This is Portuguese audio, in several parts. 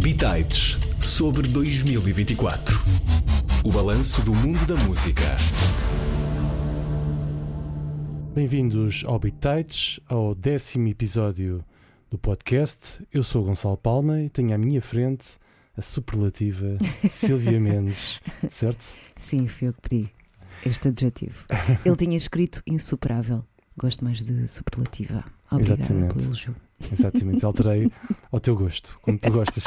Bitites sobre 2024. O balanço do mundo da música. Bem-vindos ao Bitites, ao 10º episódio do podcast. Eu sou o Gonçalo Palma e tenho à minha frente a superlativa Sílvia Mendes, certo? Sim, foi eu que pedi este adjetivo. Ele tinha escrito insuperável. Gosto mais de superlativa. Obrigada Exatamente. pelo elogio. Exatamente, alterei ao teu gosto, como tu gostas.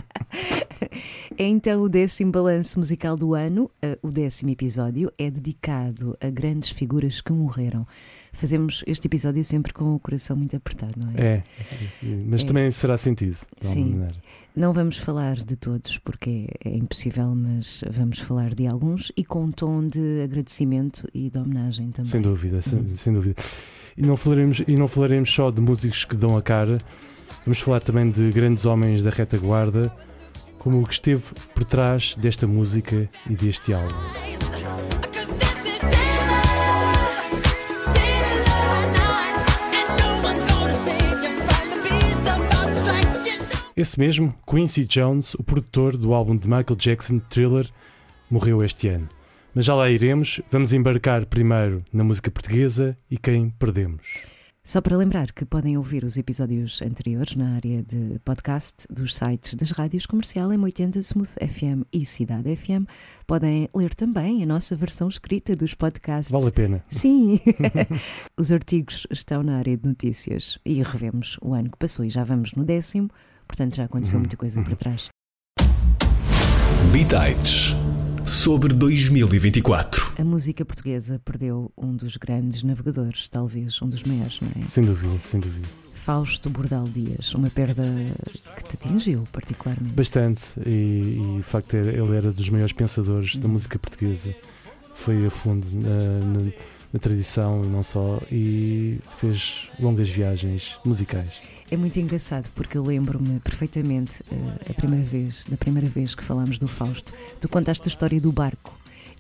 É então o 10º balanço musical do ano. O 10º episódio é dedicado a grandes figuras que morreram. Fazemos este episódio sempre com o coração muito apertado, não é? Mas também será sentido. Sim. Não vamos falar de todos porque é impossível, mas vamos falar de alguns e com um tom de agradecimento e de homenagem também. Sem dúvida, sem dúvida. E não falaremos só de músicos que dão a cara, vamos falar também de grandes homens da retaguarda, como o que esteve por trás desta música e deste álbum. Esse mesmo, Quincy Jones, o produtor do álbum de Michael Jackson, Thriller, morreu este ano. Mas já lá iremos, vamos embarcar primeiro na música portuguesa e quem perdemos. Só para lembrar que podem ouvir os episódios anteriores na área de podcast dos sites das rádios Comercial M80, Smooth FM e Cidade FM. Podem ler também a nossa versão escrita dos podcasts. Vale a pena. Sim. Os artigos estão na área de notícias e revemos o ano que passou e já vamos no 10º, portanto já aconteceu muita coisa para trás. Bitites sobre 2024. A música portuguesa perdeu um dos grandes navegadores, talvez um dos maiores, não é? Sem dúvida, sem dúvida. Fausto Bordal Dias, uma perda que te atingiu particularmente. Bastante, e de facto ele era dos maiores pensadores da música portuguesa. Foi a fundo na tradição e não só, e fez longas viagens musicais. É muito engraçado porque eu lembro-me perfeitamente da primeira vez que falámos do Fausto. Tu contaste a história do barco.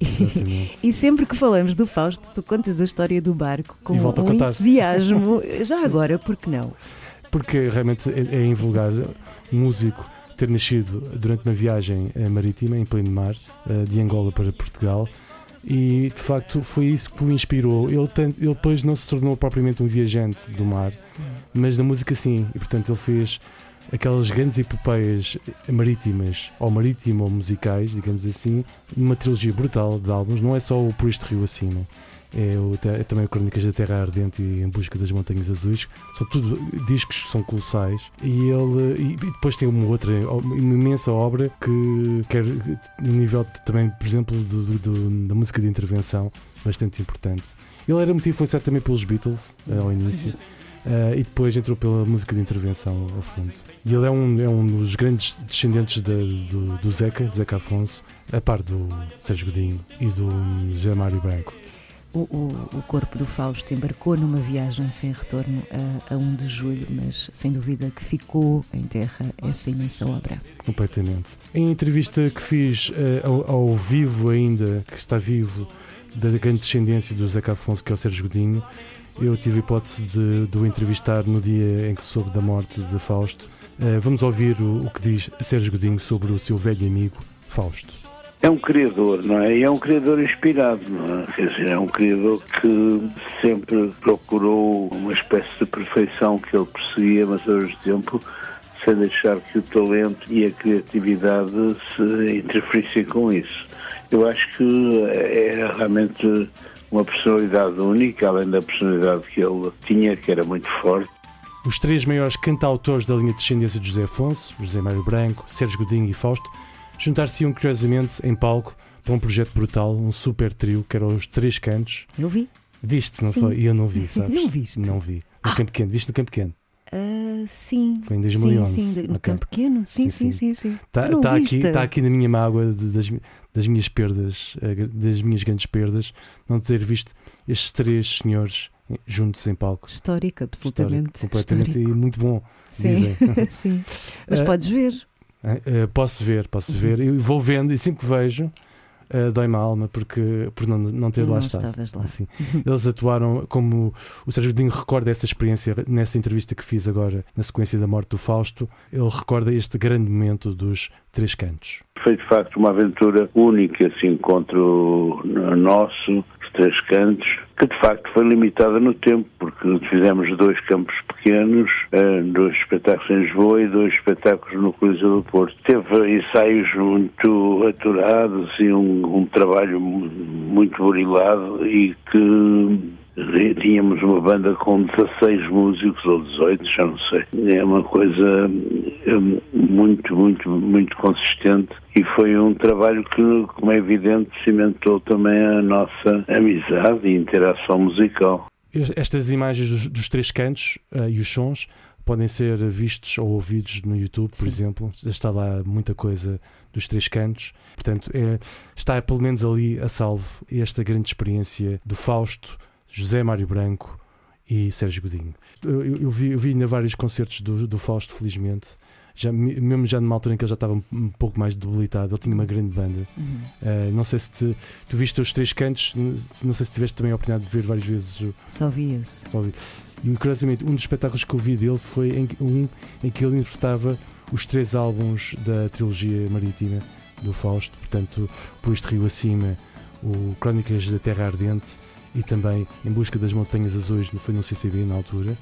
E sempre que falamos do Fausto, tu contas a história do barco com um entusiasmo. Já agora, por que não? Porque realmente é invulgar um músico ter nascido durante uma viagem marítima em pleno mar, de Angola para Portugal. E de facto foi isso que o inspirou. Ele depois não se tornou propriamente um viajante do mar, mas da música sim, e portanto ele fez aquelas grandes epopeias marítimas ou marítimo-musicais, digamos assim, numa trilogia brutal de álbuns. Não é só o Por Este Rio Acima, é também o Crónicas da Terra Ardente e Em Busca das Montanhas Azuis. São tudo discos que são colossais, e depois tem uma imensa obra que quer no nível também, por exemplo, da música de intervenção, bastante importante. Ele era muito influenciado também pelos Beatles ao início. E depois entrou pela música de intervenção ao fundo. E ele é um dos grandes descendentes do Zeca Afonso, a par do Sérgio Godinho e do José Mário Branco. O corpo do Fausto embarcou numa viagem sem retorno a 1 de julho, mas sem dúvida que ficou em terra essa imensa obra. Completamente. Em entrevista que fiz ao vivo ainda, que está vivo, da grande descendência do Zeca Afonso, que é o Sérgio Godinho, eu tive a hipótese de o entrevistar no dia em que soube da morte de Fausto. Vamos ouvir o que diz Sérgio Godinho sobre o seu velho amigo Fausto. É um criador, não é? E é um criador inspirado, não é? Quer dizer, é um criador que sempre procurou uma espécie de perfeição que ele perseguia, mas ao mesmo tempo sem deixar que o talento e a criatividade se interferissem com isso. Eu acho que é realmente uma personalidade única, além da personalidade que ele tinha, que era muito forte. Os três maiores cantautores da linha de descendência de José Afonso, José Mário Branco, Sérgio Godinho e Fausto, juntar-se-iam curiosamente em palco para um projeto brutal, um super trio, que eram os Três Cantos. Eu vi. Viste, não foi? E eu não vi, sabes? Não viste? Não vi. No Campo Pequeno. Viste no Campo Pequeno? Sim. Foi em 2011. Sim, no Campo Pequeno. Sim. Está aqui na minha mágoa das minhas perdas, das minhas grandes perdas, não ter visto estes três senhores juntos em palco. Histórico, absolutamente. Completamente histórico. E muito bom. Sim, sim. Mas podes ver. Posso ver. Eu vou vendo e sempre que vejo dói-me a alma por não ter lá estado. Estavas lá. Assim. Eles atuaram, como o Sérgio Godinho recorda essa experiência nessa entrevista que fiz agora, na sequência da morte do Fausto. Ele recorda este grande momento dos Três Cantos. Foi de facto uma aventura única, esse encontro nosso, os Três Cantos, que de facto foi limitada no tempo, porque fizemos 2 campos pequenos, 2 espetáculos em Lisboa e 2 espetáculos no Coliseu do Porto. Teve ensaios muito aturados e um trabalho muito burilado, e que tínhamos uma banda com 16 músicos ou 18, já não sei. É uma coisa muito, muito, muito consistente, e foi um trabalho que, como é evidente, cimentou também a nossa amizade e interação musical. Estas imagens dos Três Cantos e os sons podem ser vistos ou ouvidos no YouTube, por exemplo. Está lá muita coisa dos Três Cantos. Portanto, está pelo menos ali a salvo esta grande experiência do Fausto, José Mário Branco e Sérgio Godinho. Eu vi ainda vários concertos do Fausto, felizmente. Mesmo já numa altura em que ele já estava um pouco mais debilitado. Ele tinha uma grande banda. Não sei se tu viste os Três Cantos, não sei se tiveste também a oportunidade de ver várias vezes. Só vi esse. E curiosamente, um dos espetáculos que eu vi dele foi em que ele interpretava os 3 álbuns da trilogia marítima do Fausto. Portanto, Por Este Rio Acima, o Crónicas da Terra Ardente e também Em Busca das Montanhas Azuis, foi no CCB na altura.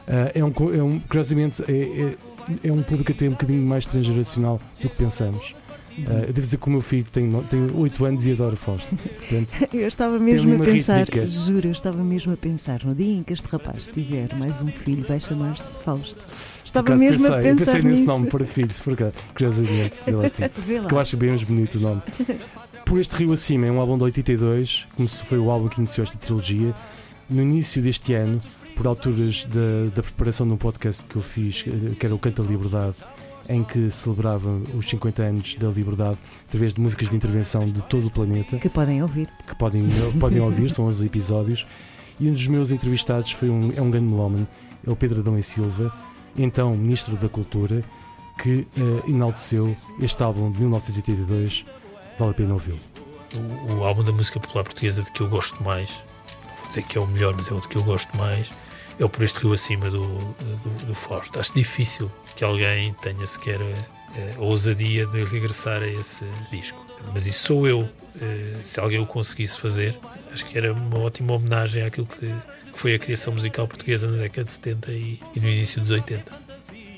Curiosamente, é um público até um bocadinho mais transgeracional do que pensamos. Eu devo dizer que o meu filho tem 8 anos e adora Fausto. Portanto, eu estava mesmo a pensar, juro, eu estava mesmo a pensar, no dia em que este rapaz tiver mais um filho, vai chamar-se Fausto. Estava mesmo a pensar nisso. Eu pensei nesse nome para filho, curiosamente, que eu acho bem mais bonito o nome. Por Este Rio Acima é um álbum de 82, foi o álbum que iniciou esta trilogia. No início deste ano, por alturas da preparação de um podcast que eu fiz, que era o Canto da Liberdade, em que celebrava os 50 anos da liberdade através de músicas de intervenção de todo o planeta. Que podem ouvir. Que podem ouvir, são os episódios. E um dos meus entrevistados é um grande melómano, é o Pedro Adão e Silva, então Ministro da Cultura, que enalteceu este álbum de 1982. Vale a pena ouvi-lo. O álbum da música popular portuguesa de que eu gosto mais, vou dizer que é o melhor, mas é o de que eu gosto mais, é o Por Este Rio Acima do Fausto. Acho difícil que alguém tenha sequer a ousadia de regressar a esse disco. Mas isso sou eu. Se alguém o conseguisse fazer, acho que era uma ótima homenagem àquilo que foi a criação musical portuguesa na década de 70 e no início dos 80.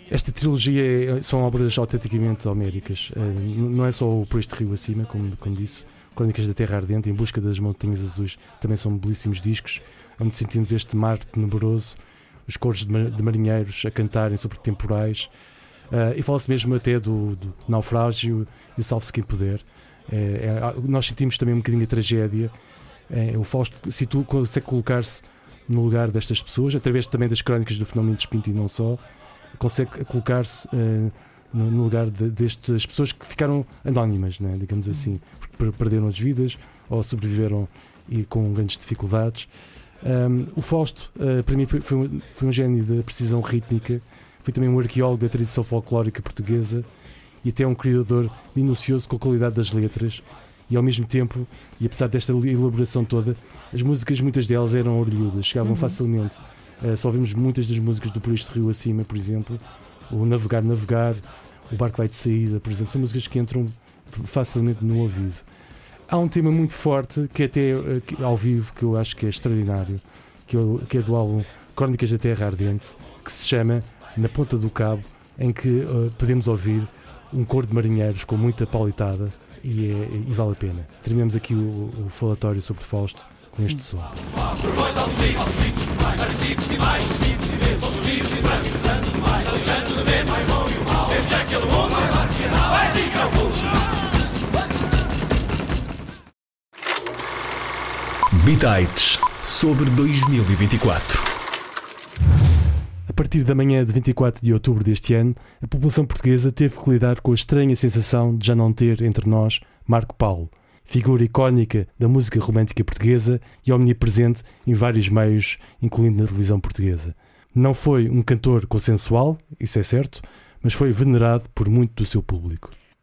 Esta são obras autenticamente homéricas. Não é só o Por Este Rio Acima, como disse. Crónicas da Terra Ardente, Em Busca das Montanhas Azuis, também são belíssimos discos, onde sentimos este mar tenebroso, os coros de marinheiros a cantarem sobre temporais, e fala-se mesmo até do naufrágio e o salve-se quem puder. Nós sentimos também um bocadinho a tragédia. O Fausto consegue colocar-se no lugar destas pessoas, através também das crónicas do Fenómeno de Espinto e não só, consegue colocar-se no lugar destas pessoas que ficaram anónimas, né, digamos assim, porque perderam as vidas ou sobreviveram e com grandes dificuldades. O Fausto, para mim, foi um gênio da precisão rítmica, foi também um arqueólogo da tradição folclórica portuguesa e até um criador minucioso com a qualidade das letras. E ao mesmo tempo, e apesar desta elaboração toda, as músicas, muitas delas eram orelhudas, chegavam facilmente. Só ouvimos muitas das músicas do Por Este Rio Acima, por exemplo, o Navegar, o Barco Vai de Saída, por exemplo, são músicas que entram facilmente no ouvido. Há um tema muito forte, que até ao vivo, que eu acho que é extraordinário, que é do álbum Crónicas da Terra Ardente, que se chama Na Ponta do Cabo, em que podemos ouvir um coro de marinheiros com muita paulitada e vale a pena. Terminamos aqui o falatório sobre Fausto com este som. Bitites sobre 2024. A partir da manhã de 24 de outubro deste ano, a população portuguesa teve que lidar com a estranha sensação de já não ter entre nós Marco Paulo, figura icónica da música romântica portuguesa e omnipresente em vários meios, incluindo na televisão portuguesa. Não foi um cantor consensual, isso é certo, mas foi venerado por muito do seu público.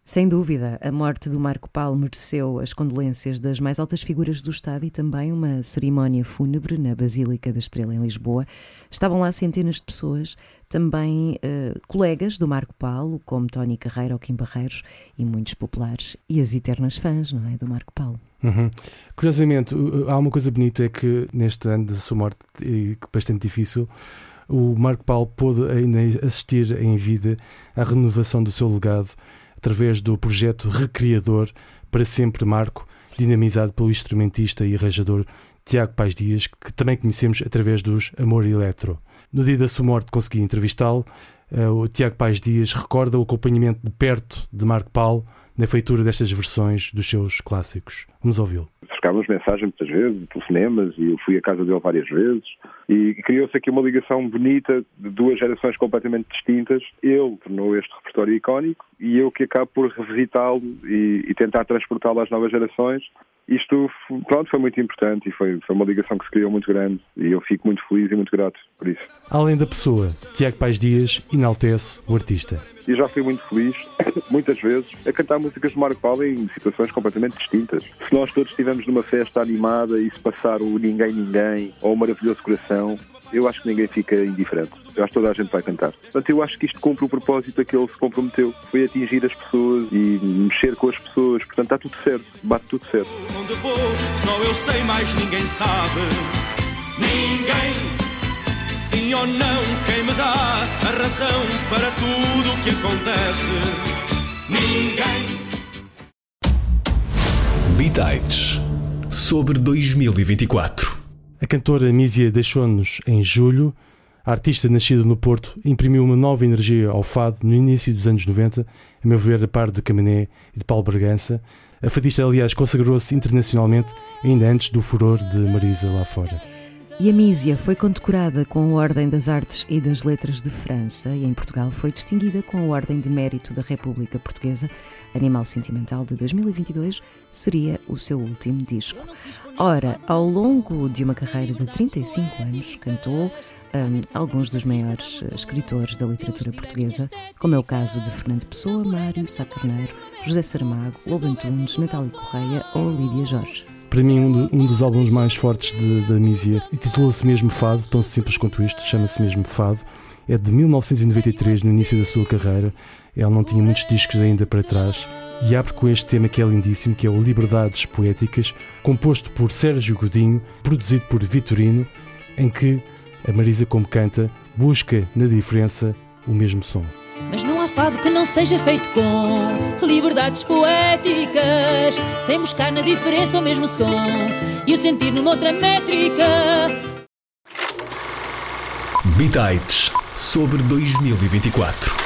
Sem dúvida, a morte do Marco Paulo mereceu as condolências das mais altas figuras do Estado e também uma cerimónia fúnebre na Basílica da Estrela, em Lisboa. Estavam lá centenas de pessoas, também colegas do Marco Paulo, como Tony Carreira ou Kim Barreiros, e muitos populares e as eternas fãs, não é, do Marco Paulo. Uhum. Curiosamente, há uma coisa bonita, é que neste ano de sua morte, bastante difícil, o Marco Paulo pôde ainda assistir em vida à renovação do seu legado através do projeto Recriador para Sempre Marco, dinamizado pelo instrumentista e arranjador Tiago Paz Dias, que também conhecemos através dos Amor Eletro. No dia da sua morte consegui entrevistá-lo. O Tiago Paz Dias recorda o acompanhamento de perto de Marco Paulo na feitura destas versões dos seus clássicos. Vamos ouvi-lo. Trocámos mensagens muitas vezes, telefonemas, e eu fui à casa dele várias vezes, e criou-se aqui uma ligação bonita de duas gerações completamente distintas. Ele tornou este repertório icónico e eu que acabo por revisitá-lo e tentar transportá-lo às novas gerações. Isto, pronto, foi muito importante e foi uma ligação que se criou muito grande, e eu fico muito feliz e muito grato por isso. Além da pessoa, Tiago Paz Dias enaltece o artista. E já fui muito feliz, muitas vezes, a cantar músicas de Marco Paulo em situações completamente distintas. Se nós todos estivermos numa festa animada e se passar o Ninguém Ninguém ou o Maravilhoso Coração, eu acho que ninguém fica indiferente. Eu acho que toda a gente vai cantar. Portanto, eu acho que isto cumpre o propósito a que ele se comprometeu. Foi atingir as pessoas e mexer com as pessoas. Portanto, está tudo certo. Bate tudo certo. Onde vou, só eu sei, mais ninguém sabe. Ninguém, sim ou não, quem me dá a razão para tudo o que acontece. Ninguém. Bitites sobre 2024. A cantora Mísia deixou-nos em julho. A artista nascida no Porto imprimiu uma nova energia ao fado no início dos anos 90, a meu ver, a par de Camané e de Paulo Bragança. A fadista, aliás, consagrou-se internacionalmente ainda antes do furor de Marisa lá fora. E a Mísia foi condecorada com a Ordem das Artes e das Letras de França e em Portugal foi distinguida com a Ordem de Mérito da República Portuguesa. Animal Sentimental de 2022 seria o seu último disco. Ora, ao longo de uma carreira de 35 anos, cantou alguns dos maiores escritores da literatura portuguesa, como é o caso de Fernando Pessoa, Mário Sá Carneiro, José Saramago, Lobo Antunes, Natália Correia ou Lídia Jorge. Para mim, um dos álbuns mais fortes da Mísia, intitula-se mesmo Fado, tão simples quanto isto, chama-se mesmo Fado. É de 1993, no início da sua carreira. Ela não tinha muitos discos ainda para trás. E abre com este tema que é lindíssimo, que é o Liberdades Poéticas, composto por Sérgio Godinho, produzido por Vitorino, em que a Marisa, como canta, busca na diferença o mesmo som. Mas não há fado que não seja feito com liberdades poéticas, sem buscar na diferença o mesmo som e o sentir numa outra métrica. Bitites sobre 2024.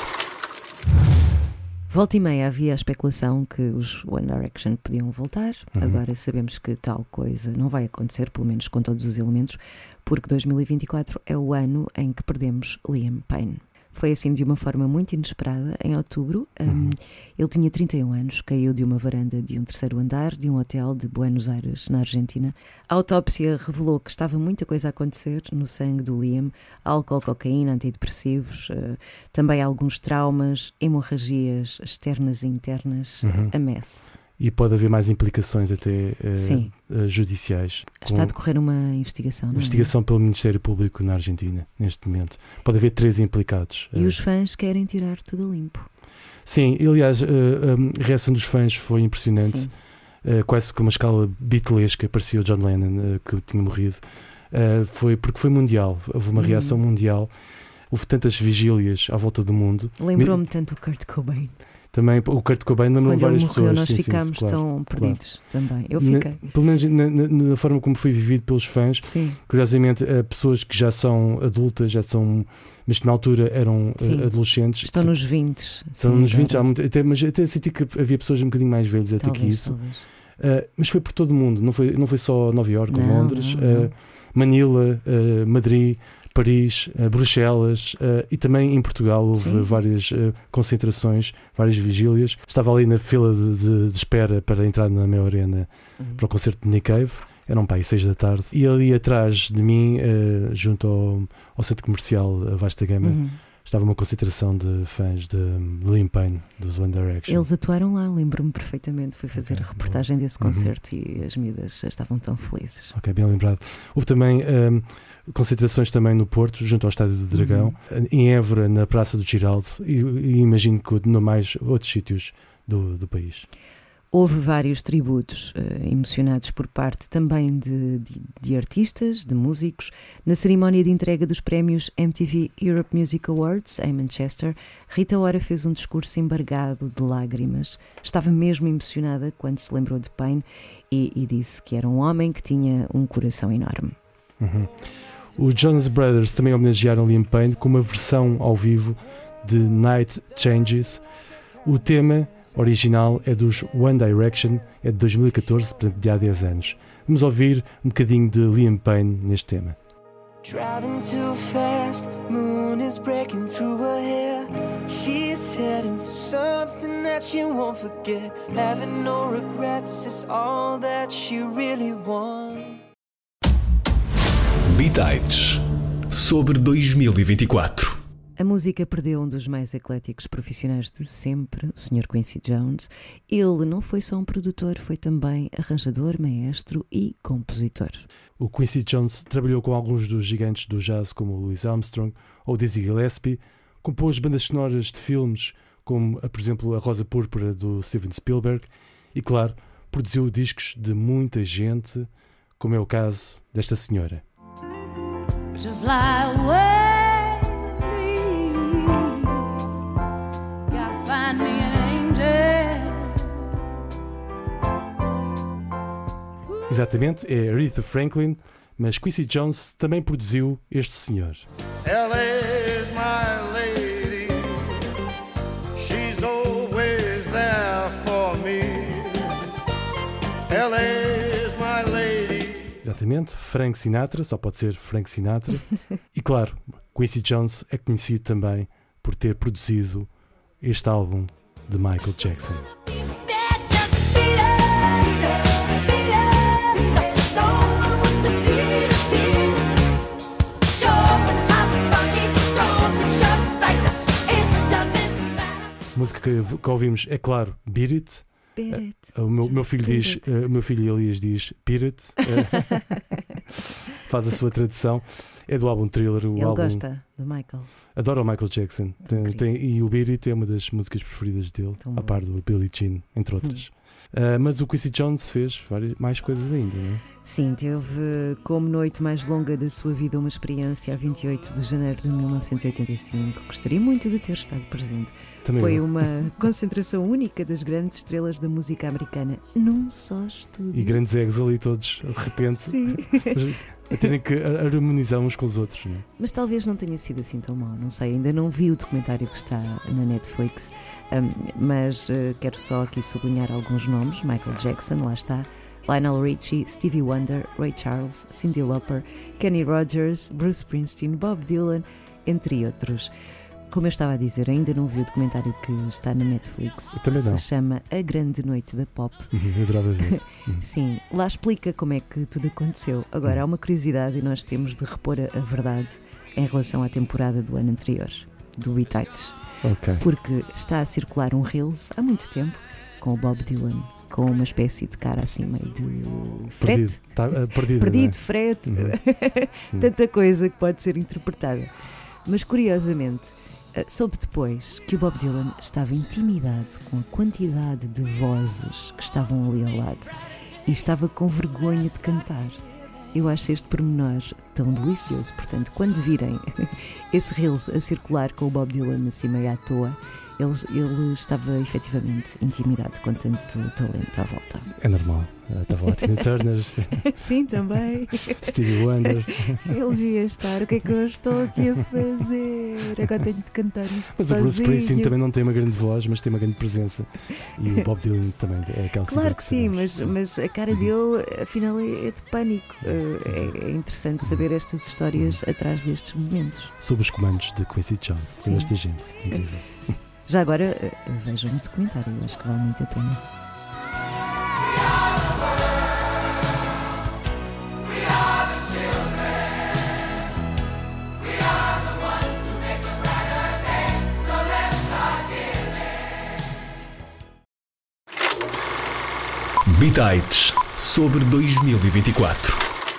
Volta e meia havia a especulação que os One Direction podiam voltar. Agora sabemos que tal coisa não vai acontecer, pelo menos com todos os elementos, porque 2024 é o ano em que perdemos Liam Payne. Foi assim de uma forma muito inesperada, em outubro. Ele tinha 31 anos, caiu de uma varanda de um terceiro andar de um hotel de Buenos Aires, na Argentina. A autópsia revelou que estava muita coisa a acontecer no sangue do Liam: álcool, cocaína, antidepressivos, também alguns traumas, hemorragias externas e internas, a messe. E pode haver mais implicações até judiciais. Está a decorrer uma investigação, não é? Investigação pelo Ministério Público na Argentina, neste momento. Pode haver 3 implicados. E os fãs querem tirar tudo a limpo. Sim, aliás, a reação dos fãs foi impressionante. Quase que uma escala beatlesca, parecia o John Lennon que tinha morrido. Porque foi mundial, houve uma reação mundial. Houve tantas vigílias à volta do mundo. Lembrou-me tanto o Kurt Cobain. Também o Kurt Cobain lembrou várias pessoas. Quando ele morreu, nós ficámos tão perdidos também. Eu fiquei. Pelo menos na forma como foi vivido pelos fãs. Sim. Curiosamente, pessoas que já são adultas, mas que na altura eram adolescentes. Estão nos 20. Estão nos 20, mas até senti que havia pessoas um bocadinho mais velhas até que isso. Mas foi por todo o mundo, não foi só Nova Iorque, Londres, Manila, Madrid, Paris, Bruxelas, e também em Portugal houve várias concentrações, várias vigílias. Estava ali na fila de espera para entrar na Mel Arena para o concerto de Nick Cave. Eram para aí 6 da tarde. E ali atrás de mim, junto ao centro comercial Vasta Gama, estava uma concentração de fãs de Liam Payne, dos One Direction. Eles atuaram lá, lembro-me perfeitamente. Fui fazer a reportagem desse concerto e as miúdas estavam tão felizes. Ok, bem lembrado. Houve também concentrações também no Porto, junto ao Estádio do Dragão, em Évora, na Praça do Giraldo, e imagino que não mais outros sítios do país. Houve vários tributos emocionados por parte também de artistas, de músicos. Na cerimónia de entrega dos prémios MTV Europe Music Awards, em Manchester, Rita Ora fez um discurso embargado de lágrimas. Estava mesmo emocionada quando se lembrou de Payne e disse que era um homem que tinha um coração enorme. Os Jonas Brothers também homenagearam Liam Payne com uma versão ao vivo de Night Changes. O tema original é dos One Direction, é de 2014, portanto de há 10 anos. Vamos ouvir um bocadinho de Liam Payne neste tema. Driving too fast, moon is breaking through her hair. She's heading for something that she won't forget. Having no regrets is all that she really wants. Bitites sobre 2024. A música perdeu um dos mais ecléticos profissionais de sempre, o Sr. Quincy Jones. Ele não foi só um produtor, foi também arranjador, maestro e compositor. O Quincy Jones trabalhou com alguns dos gigantes do jazz como Louis Armstrong ou Dizzy Gillespie, compôs bandas sonoras de filmes como, por exemplo, A Rosa Púrpura do Steven Spielberg e, claro, produziu discos de muita gente, como é o caso desta senhora. To fly away. Exatamente, é Aretha Franklin, mas Quincy Jones também produziu este senhor. Ela is my lady, she's always there for me. Ela is my lady. Exatamente, Frank Sinatra, só pode ser Frank Sinatra. E claro, Quincy Jones é conhecido também por ter produzido este álbum de Michael Jackson. A música que ouvimos é, claro, Beat It. O meu filho diz, o meu filho Elias diz Beat It. Faz a sua tradução. É do álbum Thriller. Ele gosta do Michael. Adora o Michael Jackson. E o Beat It é uma das músicas preferidas dele, a par do Billie Jean, entre outras. Mas o Quincy Jones fez mais coisas ainda, não é? Sim, teve como noite mais longa da sua vida uma experiência a 28 de janeiro de 1985. Gostaria muito de ter estado presente. Também foi uma concentração única das grandes estrelas da música americana num só estúdio. E grandes egos ali todos, de repente. Sim. A terem que harmonizar uns com os outros, não é? Mas talvez não tenha sido assim tão mau, não sei, ainda não vi o documentário que está na Netflix, mas quero só aqui sublinhar alguns nomes. Michael Jackson, lá está, Lionel Richie, Stevie Wonder, Ray Charles, Cyndi Lauper, Kenny Rogers, Bruce Springsteen, Bob Dylan, entre outros. Como eu estava a dizer, ainda não vi o documentário que está na Netflix. Se chama A Grande Noite da Pop. Eu adorava ver. Sim, lá explica como é que tudo aconteceu. Agora, há uma curiosidade e nós temos de repor a verdade em relação à temporada do ano anterior, do Bitites. Okay. Porque está a circular um Reels há muito tempo com o Bob Dylan, com uma espécie de cara assim meio de frete. Perdido, frete. Tanta coisa que pode ser interpretada. Mas curiosamente, soube depois que o Bob Dylan estava intimidado com a quantidade de vozes que estavam ali ao lado e estava com vergonha de cantar. Eu acho este pormenor tão delicioso. Portanto, quando virem esse Reels a circular com o Bob Dylan assim meio à toa, ele estava efetivamente intimidado com tanto talento à volta. É normal. Estava lá Tina Turner. Sim, também. Stevie Wonder. Ele devia estar. O que é que eu estou aqui a fazer? Agora tenho de cantar isto mas sozinho. O Bruce Springsteen também não tem uma grande voz, mas tem uma grande presença. E o Bob Dylan também é aquela. Claro que sim, mas a cara dele afinal é de pânico. É interessante saber estas histórias atrás destes momentos. Sob os comandos de Quincy Jones. Tem esta gente. Incrível. Já agora, vejam o documentário, eu acho que vale muito a pena. Bitites sobre 2024.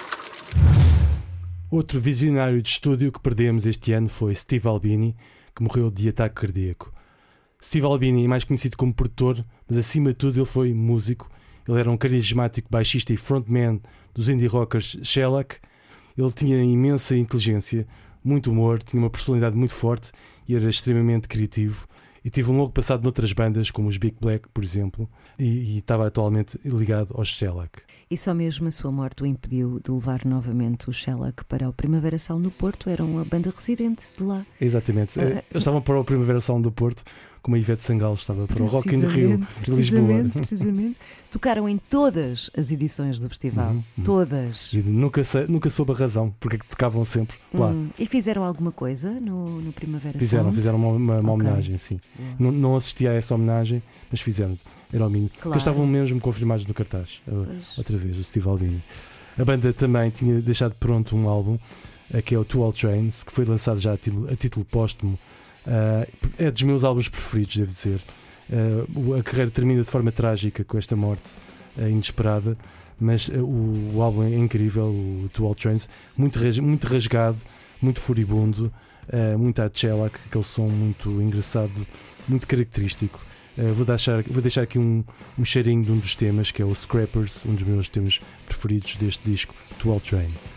Outro visionário de estúdio que perdemos este ano foi Steve Albini, que morreu de ataque cardíaco. Steve Albini é mais conhecido como produtor, mas acima de tudo ele foi músico. Ele era um carismático baixista e frontman dos indie rockers Shellac. Ele tinha imensa inteligência, muito humor, tinha uma personalidade muito forte e era extremamente criativo. E teve um longo passado noutras bandas, como os Big Black, por exemplo, e estava atualmente ligado aos Shellac. E só mesmo a sua morte o impediu de levar novamente o Shellac para o Primavera Sound do Porto. Era uma banda residente de lá. Exatamente. Eles estavam para o Primavera Sound do Porto, como a Ivete Sangalo estava para o Rock in Rio de Lisboa. Precisamente. Tocaram em todas as edições do festival. Todas. E nunca soube a razão porque é que tocavam sempre lá. E fizeram alguma coisa no Primavera Sound? Fizeram uma homenagem, sim. Não assisti a essa homenagem, mas fizeram. Era o mínimo. Claro. Porque estavam mesmo confirmados no cartaz. Outra vez, o Steve Albini. A banda também tinha deixado pronto um álbum, que é o Two All Trains, que foi lançado já a título póstumo. É dos meus álbuns preferidos, devo dizer. A carreira termina de forma trágica com esta morte inesperada, mas o álbum é incrível, o Two All Trains, muito rasgado, muito furibundo, muito a Shellac, aquele som muito engraçado, muito característico. Vou deixar aqui um cheirinho de um dos temas, que é o Scrappers, um dos meus temas preferidos deste disco, Two All Trains.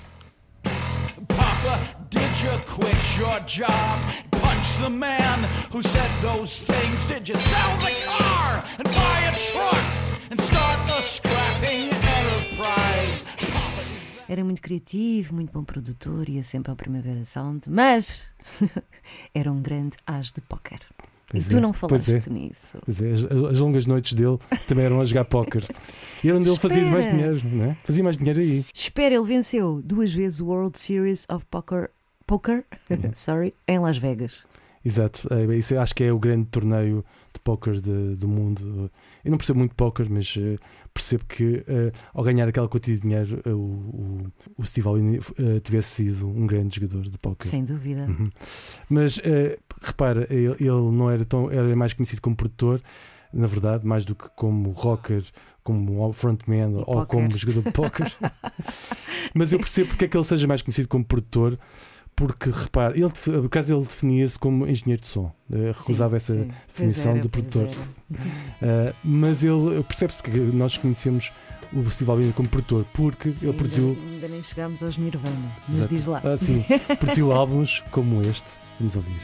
Papa, did you quit your job? Punch the man who said those things. Did you sell the car and buy a truck and start the scrapping enterprise? Era muito criativo, muito bom produtor, ia sempre ao Primavera Sound, mas era um grande as de póquer. E tu não falaste nisso. As longas noites dele também eram a jogar póquer. E era onde ele fazia mais dinheiro, não é? Fazia mais dinheiro aí. Espera, ele venceu 2 vezes o World Series of Poker em Las Vegas. Exato, isso acho que é o grande torneio de póquer do mundo. Eu não percebo muito de póquer, mas percebo que ao ganhar aquela quantia de dinheiro o Steve Albini tivesse sido um grande jogador de póquer. Sem dúvida. Mas repara, ele não era mais conhecido como produtor, na verdade, mais do que como rocker, como frontman ou como jogador de póquer. Mas eu percebo porque é que ele seja mais conhecido como produtor. Porque, repare, por acaso ele definia-se como engenheiro de som, recusava essa definição de produtor. Mas ele percebe-se porque nós conhecemos o Steve Albini como produtor, porque ele produziu. Ainda nem chegámos aos Nirvana, mas exato. Diz lá. Sim, produziu álbuns como este. Vamos ouvir.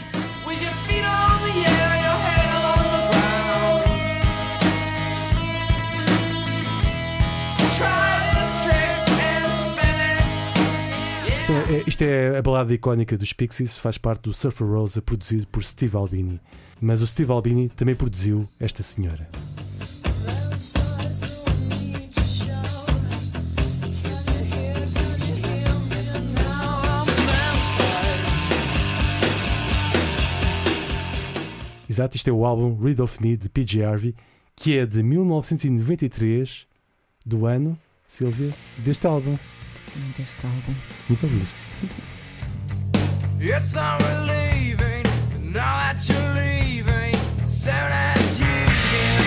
Isto é a balada icónica dos Pixies, faz parte do Surfer Rosa, produzido por Steve Albini. Mas o Steve Albini também produziu esta senhora. Exato, isto é o álbum Rid of Me de PJ Harvey, que é de 1993, do ano, Silvia, deste álbum. Sim, deste álbum. Vamos ouvir. Yes, I'm relieving, now that you're leaving, soon as you can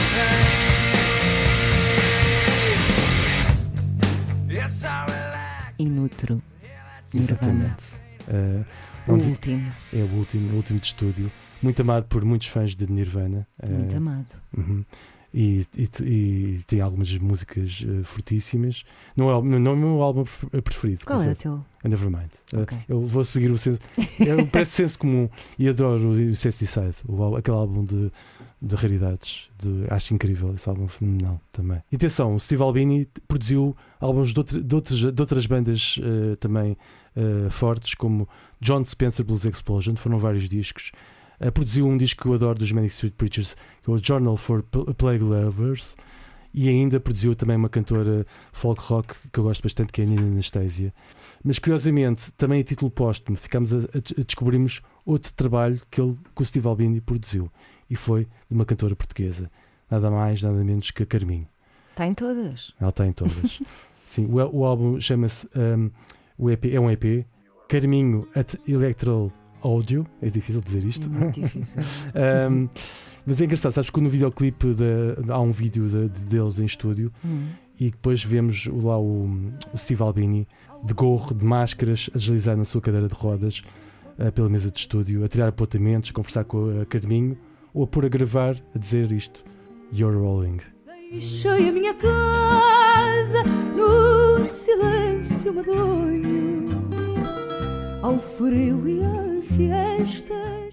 think. Yes, I'm relaxing. Inútero. Nirvana. O último. É o último de estúdio. Muito amado por muitos fãs de Nirvana. Muito amado. E tem algumas músicas fortíssimas. Não é o meu álbum preferido. Qual é o teu? Nevermind. Okay. Eu vou seguir o senso. Parece senso comum. E adoro o Incesticide, aquele álbum de raridades. Acho incrível esse álbum, fenomenal também. E atenção, o Steve Albini produziu álbuns de outras bandas também fortes, como John Spencer Blues Explosion. Foram vários discos. Produziu um disco que eu adoro dos Manic Street Preachers, que é o Journal for Plague Lovers, e ainda produziu também uma cantora folk rock que eu gosto bastante, que é a Nina Anastasia. Mas curiosamente, também a título póstumo, descobrimos outro trabalho que o Steve Albini produziu, e foi de uma cantora portuguesa, nada mais, nada menos que a Carminho. Está em todas. Ela está em todas. Sim, o álbum chama-se, o EP, é um EP, Carminho at Electoral Audio, é difícil dizer isto. Muito difícil. Mas é engraçado, sabes que no videoclipe há um vídeo deles em estúdio e depois vemos lá o Steve Albini de gorro, de máscaras, a deslizar na sua cadeira de rodas pela mesa de estúdio, a tirar apontamentos, a conversar com a Carminho ou a pôr a gravar, a dizer isto: You're Rolling. Deixei a minha casa no silêncio medonho, ao frio e às fiestas.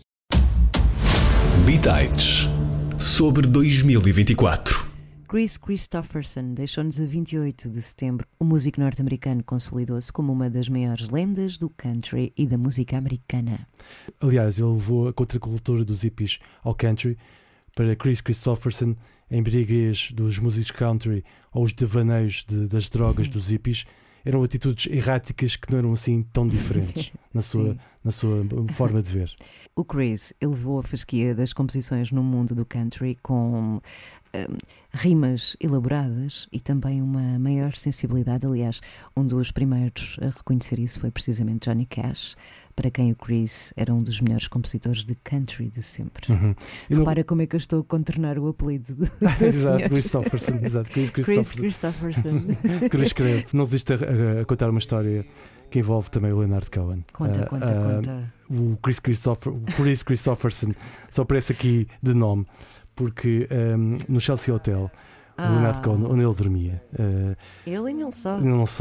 Bitites sobre 2024. Kris Kristofferson deixou-nos a 28 de setembro. O músico norte-americano consolidou-se como uma das maiores lendas do country e da música americana. Aliás, ele levou a contracultura dos hippies ao country. Para Kris Kristofferson, a embriaguez dos músicos country ou os devaneios das drogas dos hippies eram atitudes erráticas que não eram assim tão diferentes na sua forma de ver. O Kris elevou a fasquia das composições no mundo do country com rimas elaboradas e também uma maior sensibilidade. Aliás, um dos primeiros a reconhecer isso foi precisamente Johnny Cash, para quem o Kris era um dos melhores compositores de country de sempre. Repara como é que eu estou a contornar o apelido do Exato, Kristofferson. Exato, Kris Kristofferson. Kris escreve, não desiste a contar uma história que envolve também o Leonard Cohen. Conta. O Kris Kristofferson só aparece aqui de nome porque no Chelsea Hotel, o Leonard Cohen, onde ele dormia, ele e não só,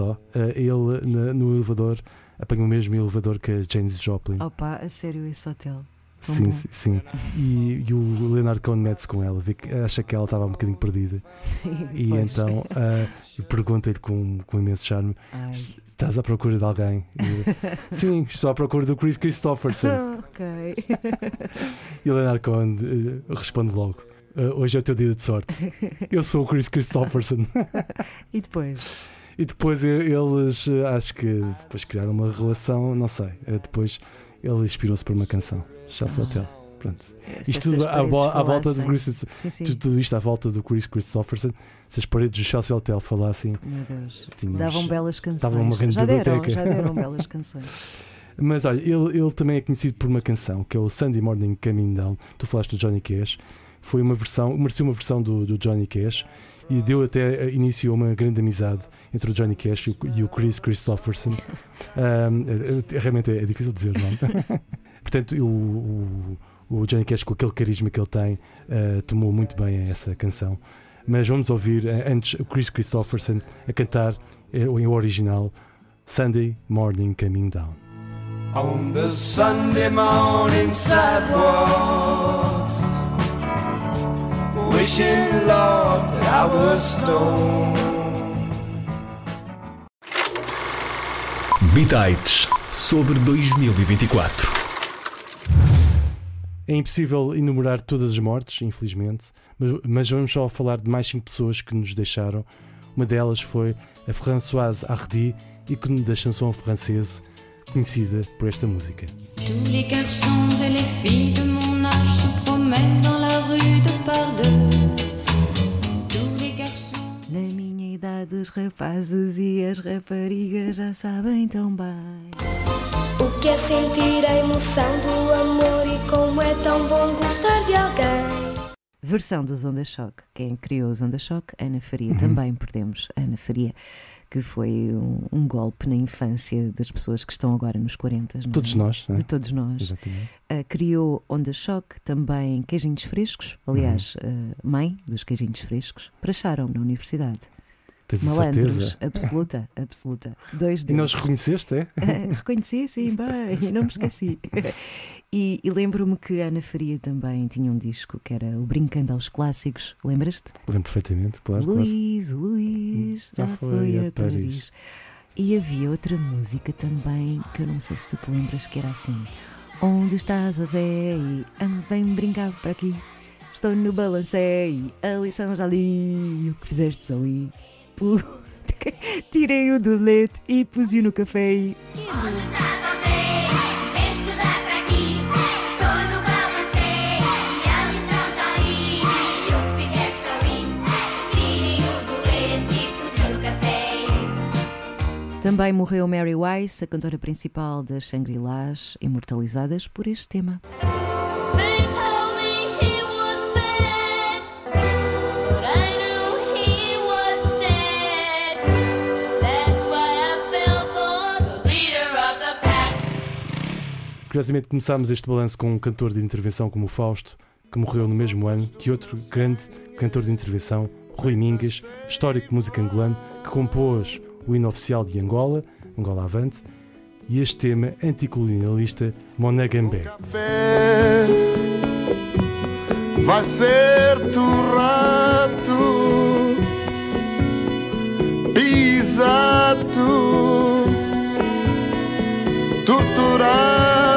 ele no elevador apanhou o mesmo elevador que a Janis Joplin. Opa, a sério, esse hotel? Sim. E o Leonard Cohen mete-se com ela, vê que acha que ela estava um bocadinho perdida. E então pergunta-lhe com imenso charme: estás à procura de alguém? Sim, estou à procura do Kris Kristofferson. Ok. E o Leonard Cohen responde logo: hoje é o teu dia de sorte. Eu sou o Kris Kristofferson. E depois? E depois eles, acho que depois criaram uma relação, não sei. Depois ele inspirou-se por uma canção, Chelsea Hotel. Pronto. Isto tudo à volta do Kris. Tudo isto à volta do Kris Kristofferson. Se as paredes do Chelsea Hotel falassem, meu Deus, davam belas canções. Já deram belas canções. Mas olha, ele também é conhecido por uma canção que é o Sunday Morning Coming Down. Tu falaste do Johnny Cash. Foi mereceu uma versão do Johnny Cash e iniciou uma grande amizade entre o Johnny Cash e o Kris Kristofferson. Realmente é difícil dizer, não? Portanto, o Johnny Cash, com aquele carisma que ele tem, tomou muito bem a essa canção. Mas vamos ouvir antes o Kris Kristofferson a cantar em original Sunday Morning Coming Down. On the Sunday morning sidewalk, wishing, Lord, that I was stoned. Bitites sobre 2024. É impossível enumerar todas as mortes, infelizmente, mas vamos só falar de mais 5 pessoas que nos deixaram. Uma delas foi a Françoise Hardy, ícone da chanson française, conhecida por esta música. Tous les garçons et les filles de mon âge se promènent dans la rue de par deux. Tous les garçons. Na minha idade, os rapazes e as raparigas já sabem tão bem o que é sentir a emoção do amor e como é tão bom gostar de alguém. Versão dos Onda Choque. Quem criou os Onda Choque? Ana Faria. Também perdemos Ana Faria, que foi um golpe na infância das pessoas que estão agora nos 40. Não é? Todos nós. De todos nós. Criou Onda Choque, também queijinhos frescos. Aliás, mãe dos queijinhos frescos. Praxaram na universidade. Tens Malandros, absoluta. 2 deles. E nós reconheceste, é? Reconheci, sim, bem, não me esqueci. E lembro-me que a Ana Faria também tinha um disco que era o Brincando aos Clássicos. Lembras-te? Lembro perfeitamente, claro. Luís, já foi a Paris. E havia outra música também que eu não sei se tu te lembras, que era assim: onde estás, José? Ando bem brincado para aqui. Estou no balancei, a lição já li. O que fizeste ali? Tirei o do leite e pus-o no café. Onde estás, José? Vem estudar para aqui. Estou no balancei e a lição já li. O que fizeste ali? Tirei o do leite e pus-o no café. Também morreu Mary Weiss, a cantora principal das Shangri-Las, imortalizadas por este tema. Curiosamente começámos este balanço com um cantor de intervenção como o Fausto, que morreu no mesmo ano que outro grande cantor de intervenção, Rui Mingas, histórico de música angolano, que compôs o hino oficial de Angola, Angola Avante, e este tema anticolonialista, Monagambé. Vai ser torrado, pisado, torturado.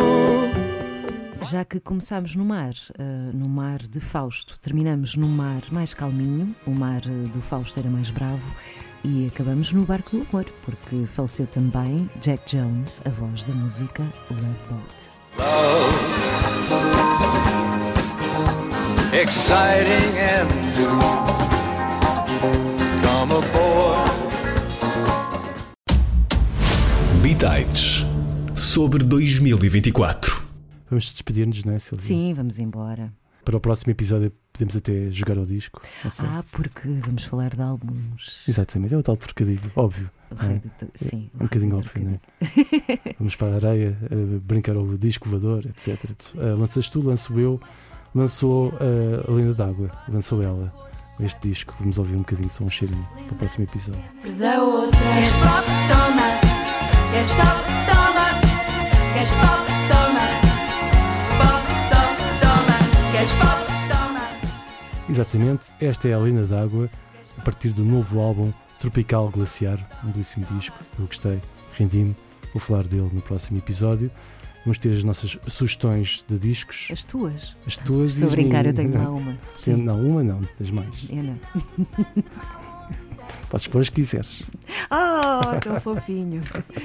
Já que começámos no mar de Fausto, terminamos no mar mais calminho, o mar do Fausto era mais bravo, e acabamos no barco do amor, porque faleceu também Jack Jones, a voz da música Love Boat. Exciting and new. Come aboard. Bitites sobre 2024. Vamos despedir-nos, não é, Silvia? Sim, vamos embora. Para o próximo episódio podemos até jogar ao disco. Porque vamos falar de álbuns. Exatamente, é o tal trocadilho, óbvio. Sim. Um bocadinho óbvio, não é? Vamos para a areia, brincar ao disco voador, etc. Lanças tu, lanço eu, lançou a Lenda d'Água, lançou ela, este disco. Vamos ouvir um bocadinho, só um cheirinho para o próximo episódio. Da outra. Queres pop? Toma. Queres pop? Toma. Queres pop? Toma. Pop, toma. Queres pop? Toma. Exatamente, esta é a Lenda d'Água, a partir do novo álbum Tropical Glaciar, um belíssimo disco, eu gostei, rendi-me, vou falar dele no próximo episódio. Vamos ter as nossas sugestões de discos. As tuas? As tuas. Estou a brincar, eu tenho lá uma. Sim. Não, uma não, tens mais. Eu não. Podes pôr as que quiseres. Tão fofinho.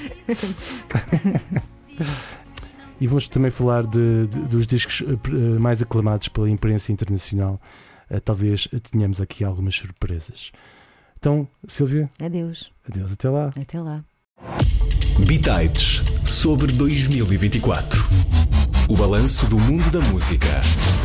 E vamos também falar dos discos mais aclamados pela imprensa internacional. Talvez tenhamos aqui algumas surpresas. Então, Silvia. Adeus. Adeus, até lá. Até lá. Bitites sobre 2024. O balanço do mundo da música.